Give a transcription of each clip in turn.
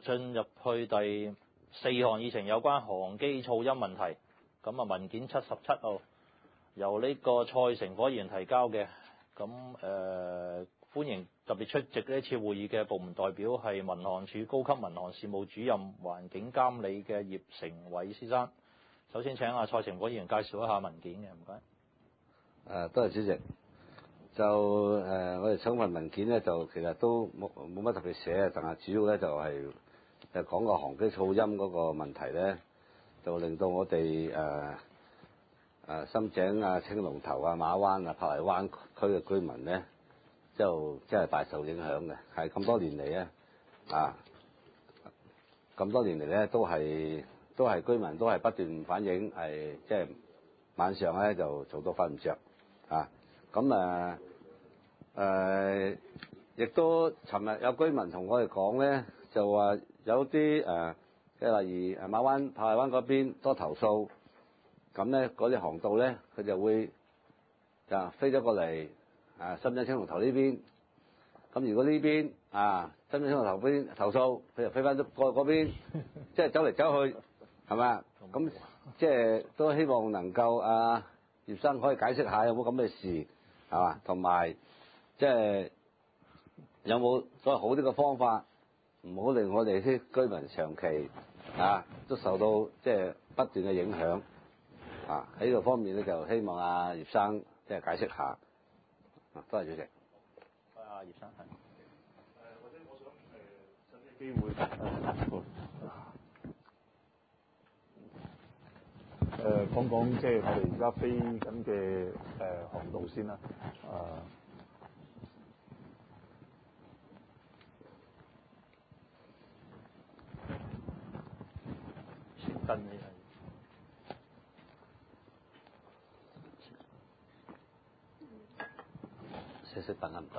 進入去第4項議程，有關航機噪音問題。咁啊，文件77號由呢個蔡成火議員提交嘅。咁歡迎特別出席呢次會議嘅部門代表係民航處高級民航事務主任環境監理嘅葉成偉先生。首先請蔡成火議員介紹一下文件嘅，唔該。 多謝主席。就我哋請份文件咧，就其實都冇乜特別寫，但係主要咧就係講個航機噪音嗰個問題咧，就令到我哋深井啊、青龍頭啊、馬灣啊、珀麗灣區嘅居民咧，就真係大受影響嘅。係咁多年嚟咧，咁多年嚟咧都係居民都係不斷反映，係即係晚上咧就嘈到瞓唔着啊。咁亦都尋日有居民同我哋講咧，就話有啲即係例如馬灣、珀麗灣嗰邊多投訴，咁咧嗰啲航道咧佢就會就飛咗過嚟深井青龍頭呢邊。咁如果呢邊深井青龍頭邊投訴，佢就飛翻過嗰邊，即係走嚟走去，係咪啊？咁即係都希望能夠葉生可以解釋下有冇咁嘅事，係嘛？同埋即係有冇所謂好啲嘅方法，唔好令我哋啲居民長期都受到即係不斷嘅影響喺呢個方面咧，就希望葉生即係解釋下。多謝主席。 葉生係。 或者我想趁呢個機會講講即係我哋而家飛緊嘅航道先啦。 燈呢係熄燈啊，唔該。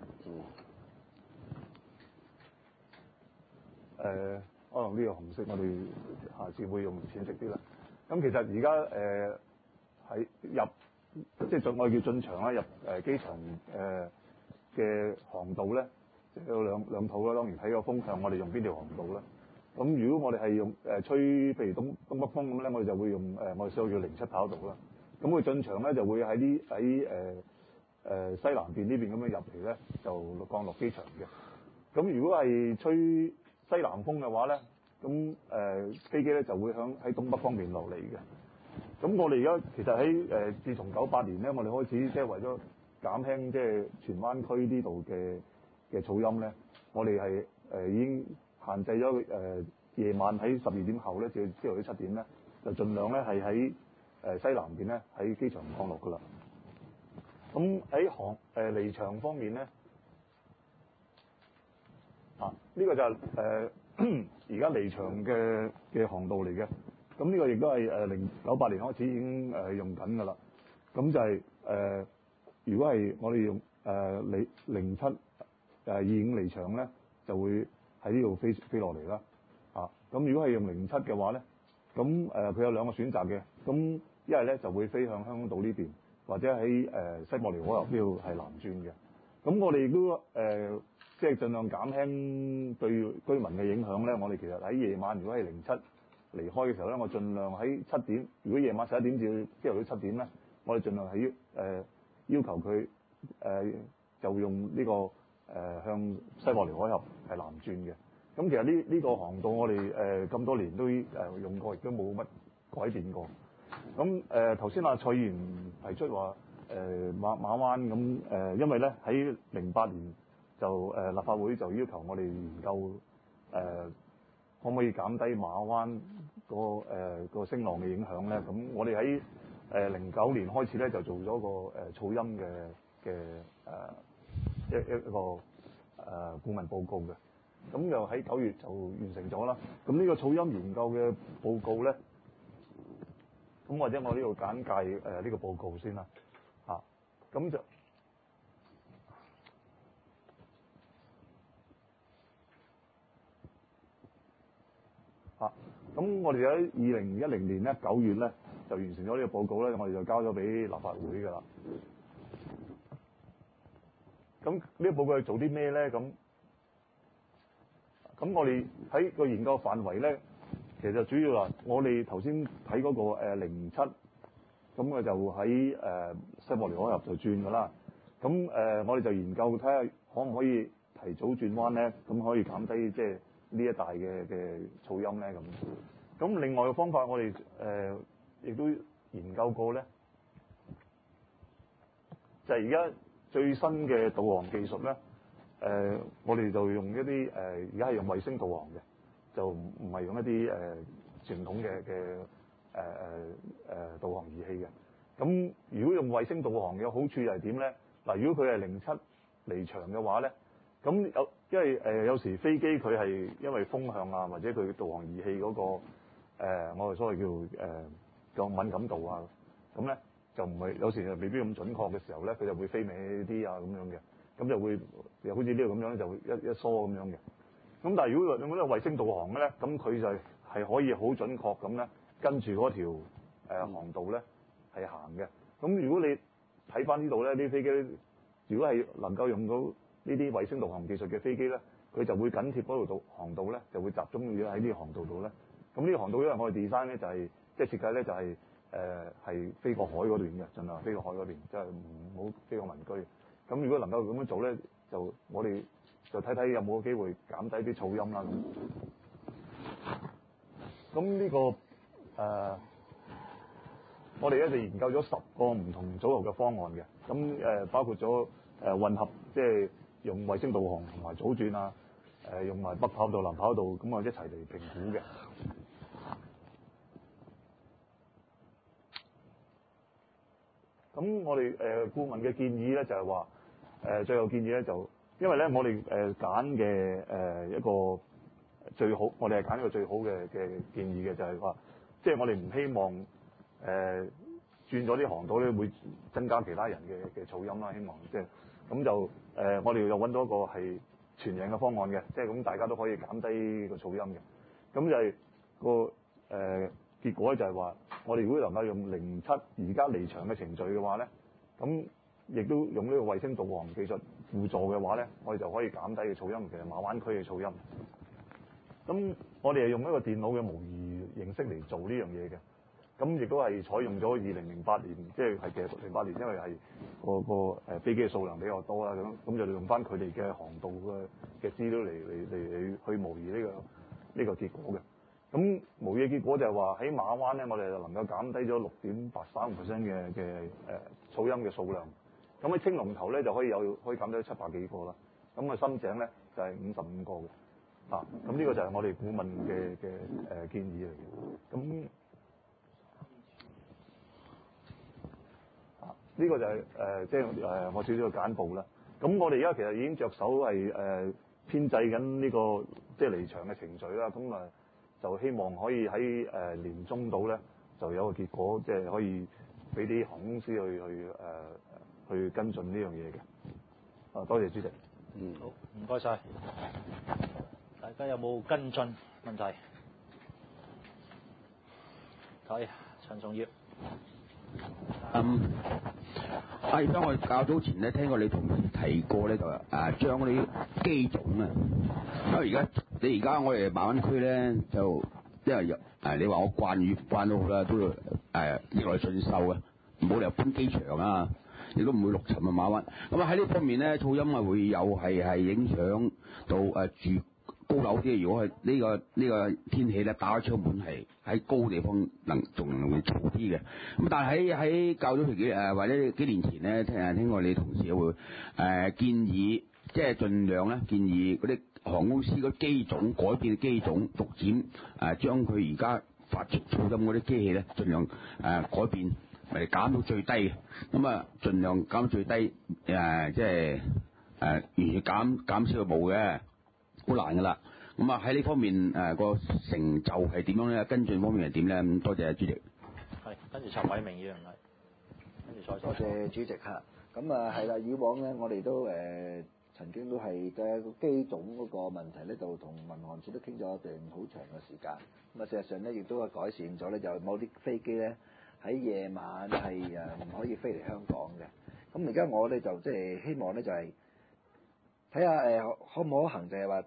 可能呢個紅色我哋下次會用淺色啲啦。咁其實而家喺入即係我哋叫進場啦，入機場嘅航道咧，有兩套啦。當然睇個風向，我哋用邊條航道啦。咁如果我哋係用吹，譬如東北風咁咧，我哋就會用我哋所謂叫07跑道啦。咁佢進場咧就會喺西南邊呢邊咁樣入嚟咧，就降落機場嘅。咁如果係吹西南風嘅話咧，咁飛機咧就會喺東北方面落嚟嘅。咁我哋而家其實喺自從98年咧，我哋開始即係為咗減輕即係荃灣區呢度嘅噪音咧，我哋係已經限制咗夜晚喺12點後咧，至朝頭早7點咧，就盡量咧係喺西南邊咧喺機場降落噶啦。咁喺離場方面咧，呢個就係而家離場嘅航道嚟嘅。咁呢個亦都係98年開始已經用緊噶啦。咁就係如果係我哋用0725離場咧，就會喺呢度飛落嚟啦。咁如果係用07嘅話咧，咁佢有兩個選擇嘅。咁一係咧就會飛向香港島呢邊，或者喺西伯利海峽呢度係南轉嘅。咁我哋亦都即係盡量減輕對居民嘅影響咧。我哋其實喺夜晚如果係07離開嘅時候咧，我盡量喺7點。如果夜晚11點至朝頭早7點咧，我哋盡量係要求佢就用呢個向西伯利海峽係南轉嘅。咁其實呢個航道我哋咁多年都用過，亦都冇乜改變過。咁頭先蔡議員提出話馬灣咁因為咧喺08年就立法會就要求我哋研究可唔可以減低馬灣個聲浪嘅影響咧？咁我哋喺09年開始咧就做咗個噪音嘅一個顧問報告嘅。咁又喺9月就完成咗啦。咁呢個噪音研究嘅報告咧，咁或者我呢度簡介呢個報告先啦。咁就咁我哋喺2010年咧9月咧就完成咗呢個報告咧，我哋就交咗俾立法會㗎啦。咁呢個報告係做啲咩咧？咁咁我哋喺個研究範圍咧，其實主要我哋頭先睇嗰個07，咁佢就喺西伯利海峽就轉㗎啦。咁我哋就研究睇下可唔可以提早轉彎咧，咁可以減低即係呢一帶嘅噪音咧咁。咁另外嘅方法我哋亦都研究過咧，就係而家最新嘅導航技術咧。我哋就用一啲而家係用衛星導航嘅，就唔係用一啲傳統嘅導航儀器嘅。咁如果用衛星導航嘅好處係點咧？嗱，如果佢係07離場嘅話咧，咁因為有時飛機佢係因為風向啊，或者佢導航儀器嗰個我哋所謂叫敏感度啊，咁咧就唔係有時未必咁準確嘅時候咧，佢就會飛歪啲啊咁樣嘅。咁就會又好似呢度咁樣就會一疏咁樣嘅。咁但係如果用嗰個衛星導航咧，咁佢就係可以好準確咁咧跟住嗰條航道咧係行嘅。咁如果你睇翻呢度咧，啲飛機如果係能夠用到呢啲衛星導航技術嘅飛機咧，佢就會緊貼嗰條航道咧，就會集中咗喺呢個航道度咧。咁呢個航道因為我哋 design 咧就係即係設計咧就係係飛過海嗰段嘅，盡量飛過海嗰邊，即係唔好飛過民居。咁如果能夠咁樣做咧，就我哋就睇睇有冇機會減低啲噪音啦咁。咁呢個我哋咧就研究咗10個唔同組合嘅方案嘅。咁包括咗混合，即係用衛星導航同埋組轉啊，用埋北跑道、南跑道咁啊一齊嚟評估嘅。咁我哋顧問嘅建議咧就係話最後建議咧就因為咧我哋揀嘅一個最好，我哋係揀一個最好嘅建議嘅就係話，即係我哋唔希望轉咗啲航道咧會增加其他人嘅噪音啦，希望即係咁就我哋就揾到一個係全贏嘅方案嘅，即係咁大家都可以減低個噪音嘅。咁就係個結果就係話，我哋如果能夠用07而家離場嘅程序嘅話咧，咁亦都用呢個衛星導航技術輔助嘅話咧，我哋就可以減低嘅噪音，其實馬灣區嘅噪音。咁我哋係用一個電腦嘅模擬形式嚟做呢樣嘢嘅，咁亦都係採用咗2008年，即係其實08年，因為係個飛機嘅數量比較多啦，咁就用翻佢哋嘅航道嘅資料嚟去模擬呢個結果嘅。咁模擬嘅結果就係話喺馬灣咧，我哋就能夠減低咗6.83% 嘅噪音嘅數量。咁喺青龍頭咧就可以減低700幾個啦。咁啊深井咧就係55個嘅。咁呢個就係我哋顧問嘅建議嚟嘅。咁呢個就係即係我少少嘅簡報啦。咁我哋而家其實已經着手係編製緊呢個即係離場嘅程序啦。咁就希望可以喺年中度咧就有個結果，即係可以俾啲航空公司去跟進呢樣嘢嘅。多謝主席。 好，唔該晒。大家有冇跟進問題？係陳崇業。 而家我較早前咧聽過你同事提過咧，就將嗰啲機種啊，因為而家我哋馬灣區咧就因為你話我慣都好啦，都逆來順受嘅，冇理由搬機場啊，亦都唔會陸沉啊馬灣。咁喺呢方面咧，噪音啊會有係影響到住高樓啲。如果係呢個天氣咧，打開窗門係喺高地方仲會嘈啲嘅。咁但係喺較早期或者幾年前咧，聽過你同事會建議，即係盡量咧建議嗰啲航空公司嗰機種改變機種，逐漸將佢而家發出噪音嗰啲機器咧，盡量改變嚟減到最低嘅。咁盡量減到最低，即係完全減少就冇嘅。好難噶啦，咁喺呢方面個成就係點樣咧？跟進方面係點咧？咁多謝主席。 係，跟住陳偉明議員係，跟住多謝主席嚇。咁係啦，以往咧我哋都曾經都係嘅個機種嗰個問題咧，就同民航處都傾咗一段好長嘅時間。咁事實上咧，亦都係改善咗咧，就某啲飛機咧喺夜晚係唔可以飛嚟香港嘅。咁而家我咧就即係希望咧就係睇下可唔可行，就係話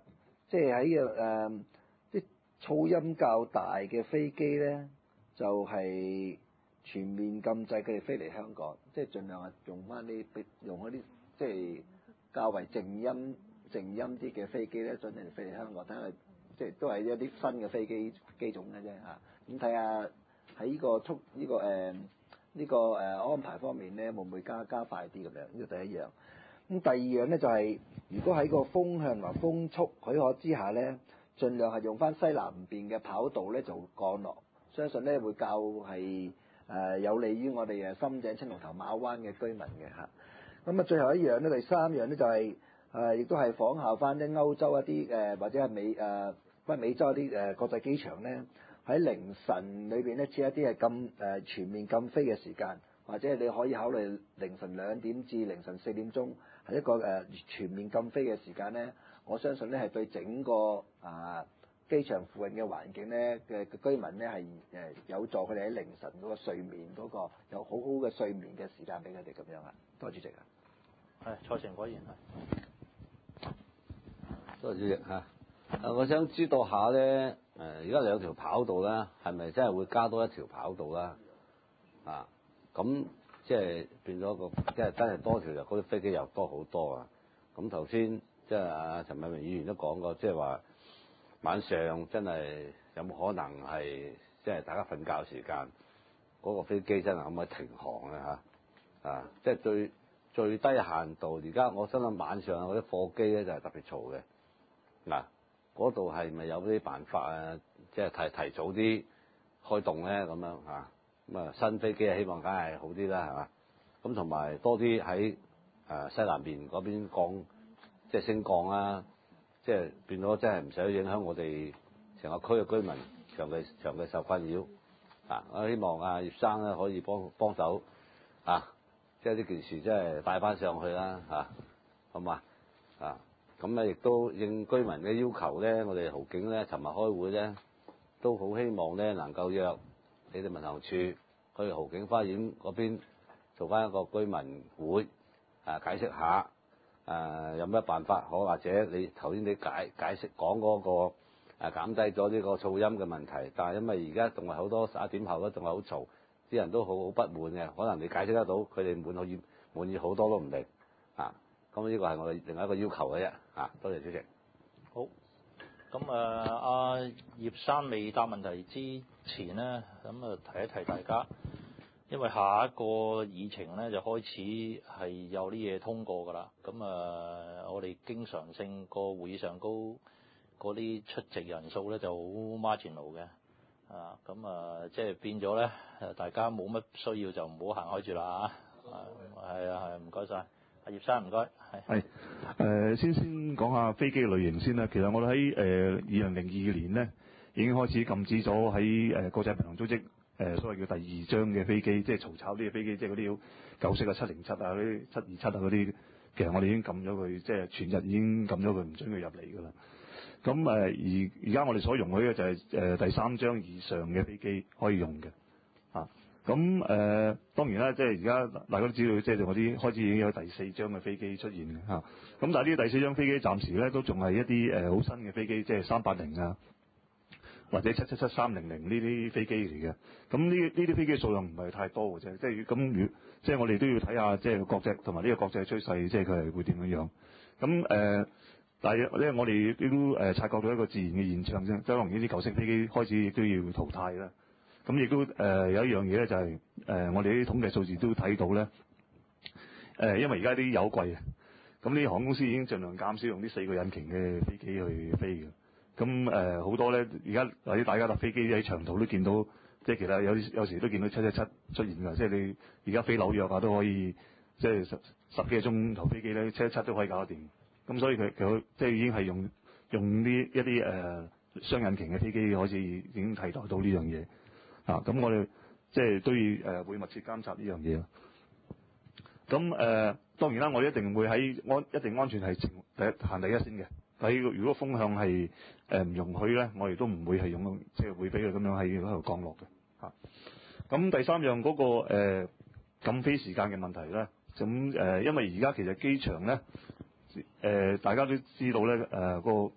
即係喺啲噪音較大嘅飛機咧，就係、全面禁制佢哋飛嚟香港，即係盡量係用一啲即係較為靜音啲嘅飛機咧，盡量飛嚟香港，睇下即係都係一啲新嘅飛機種嘅啫嚇。咁睇下喺呢個安排方面咧，會唔會加快啲咁樣？呢個第一樣。咁第二樣咧就係、如果喺個風向同風速許可之下咧，盡量係用翻西南邊嘅跑道咧就降落，相信咧會較係有利於我哋深井、青龍頭、馬灣嘅居民嘅嚇。咁啊，最後一樣咧，第三樣咧就係、亦都係仿效翻啲歐洲一啲或者係北美洲一啲國際機場咧，喺凌晨裏邊咧設一啲係全面禁飛嘅時間，或者你可以考慮凌晨2點至凌晨4點鐘係一個全面禁飛嘅時間咧。我相信咧係對整個機場附近嘅環境咧嘅居民咧係有助佢哋喺凌晨嗰個睡眠嗰個有好好嘅睡眠嘅時間俾佢哋咁樣啊。多謝主席啊。 係蔡成果議員係。 多謝主席嚇。我想知道下咧，而家2條跑道啦，係咪真係會加多1條跑道啦？咁即係變咗即係真係多條，嗰啲飛機又多好多啊！咁頭先即係阿陳偉明議員都講過，即係話晚上真係有冇可能係即係大家瞓覺時間嗰個飛機真係可唔可以停航咧嚇？即係最低限度，而家我相信晚上嗰啲貨機咧就係特別嘈嘅。嗱，嗰度係咪有啲辦法啊？即係提早啲開動咧咁樣嚇？咁啊新飛機希望梗係好啲啦，係嘛？咁同埋多啲喺西南邊嗰邊降，即係升降啦，即係變咗真係唔使影響我哋成個區嘅居民長期受困擾。我希望葉生咧可以幫手即係呢件事真係帶翻上去啦好嘛？咁咧亦都應居民嘅要求咧，我哋豪景咧尋日開會咧都好希望咧能夠約你哋民航處去豪景花園嗰邊做翻一個居民會解釋下有咩辦法可，或者你頭先你解釋講嗰個減低咗呢個噪音嘅問題，但係因為而家仲係好多11點後咧仲係好嘈，啲人都好不滿嘅，可能你解釋得到，佢哋滿意好多都唔定咁呢個係我哋另外一個要求嘅啫多謝主席。 好，咁阿葉生未答問題之前咧，咁提一提大家，因為下一個議程咧就開始係有啲嘢通過㗎啦。咁我哋經常性個會議上高嗰啲出席人數咧就好 marginal 嘅，即係變咗咧，大家冇乜需要就唔好行開住啦係唔該晒。阿葉生唔該， 先講下飛機嘅類型先啦。其實我哋喺2002年咧已經開始禁止咗喺國際民航組織所謂叫第2章嘅飛機，即係嘈吵啲嘅飛機，即係嗰啲舊式嘅707嗰啲727嗰啲，其實我哋已經禁咗佢，即係全日已經禁咗佢，唔准佢入嚟㗎啦。咁而家我哋所容許嘅就係第3章以上嘅飛機可以用嘅當然啦，即係而家大家都知道，即係我啲開始已經有第4章嘅飛機出現嘅咁但係呢啲第4章飛機暫時咧都仲係一啲好新嘅飛機，即係380或者777-300呢啲飛機嚟嘅。咁呢啲飛機數量唔係太多嘅啫，即係咁即係我哋都要睇下即係國際同埋呢個國際趨勢，即係佢係會點樣。咁但係咧我哋都察覺到一個自然嘅現象啫，即係可能呢啲舊式飛機開始亦都要淘汰啦。咁亦都有一樣嘢咧，就係我哋啲統計數字都睇到咧，因為而家啲油貴啊，咁呢啲航空公司已經盡量減少用啲4個引擎嘅飛機去飛嘅。咁好多咧，而家或者大家搭飛機喺長途都見到，即係其實有時都見到777出現㗎，即係你而家飛紐約都可以，即係十幾個鐘頭飛機咧，777都可以搞得掂。咁所以佢即係已經係用呢一啲雙引擎嘅飛機開始已經替代到呢樣嘢。咁我哋即係都要會密切監察呢樣嘢。咁當然啦，我哋一定會喺一定安全係行第一先嘅。如果風向係唔容許咧，我哋都唔會係用即係會俾佢咁樣喺嗰度降落嘅。咁第三樣嗰個禁飛時間嘅問題咧，咁因為而家其實機場咧大家都知道咧個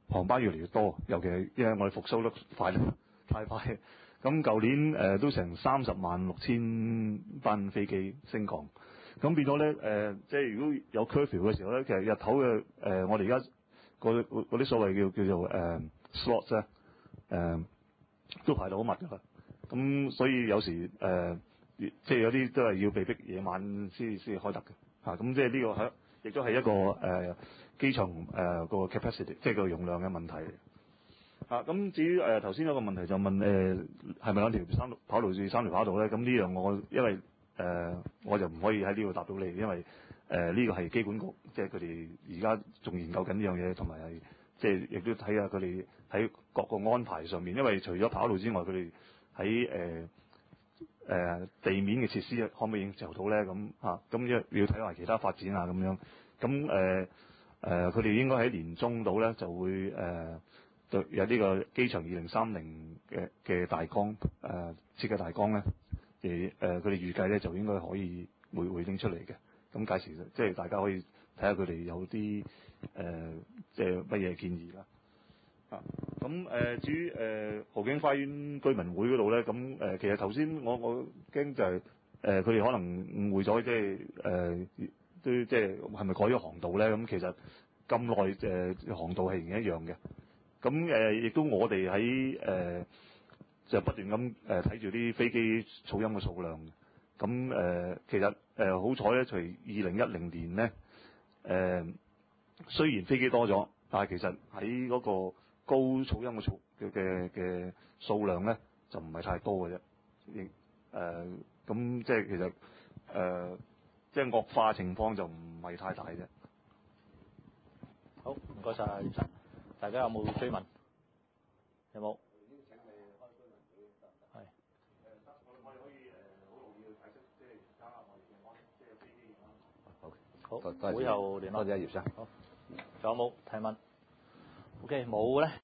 航班越嚟越多，尤其係因為我哋復甦得快得太快。咁舊年都成30.6萬班飛機升降，咁變咗咧即係如果有 curfew 嘅時候咧，其實日頭嘅我哋而家嗰啲所謂叫做slots 咧都排到好密㗎啦。咁所以有時即係有啲都係要被逼夜晚先開得嘅嚇。咁即係呢個係亦都係一個機場個 capacity 即係個容量嘅問題嚟。咁至於頭先有個問題就問係咪兩條跑道至三條跑道咧？咁呢樣因為我就唔可以喺呢度答到你，因為呢個係機管局，即係佢哋而家仲研究緊呢樣嘢，同埋係即係亦都睇下佢哋喺各個安排上面。因為除咗跑道之外，佢哋喺地面嘅設施可唔可以應付到咧？咁要睇埋其他發展啊咁樣。咁佢哋應該喺年中度咧就會有呢個機場2030嘅大綱設計大綱咧，佢哋預計咧就應該可以會拎出嚟嘅。咁屆時即係大家可以睇下佢哋有啲即係乜嘢建議啦。至於豪景花園居民會嗰度咧，咁其實頭先我驚就係佢哋可能誤會咗，即係都即係係咪改咗航道咧？咁其實咁耐航道係仍然一樣嘅。咁亦都我哋喺就不斷咁睇住啲飛機噪音嘅數量。咁其實好彩咧，除2010年咧雖然飛機多咗，但係其實喺嗰個高噪音嘅數量咧就唔係太多嘅啫。咁即係其實即係惡化情況就唔係太大啫。 好，唔該晒葉生。大家有冇追問？有冇？係。我哋可以好容易去解釋，即係而家我哋嘅即係飛機嘅安排。好，會後聯絡。 多謝葉生。 好，仲有冇提問？OK，冇咧。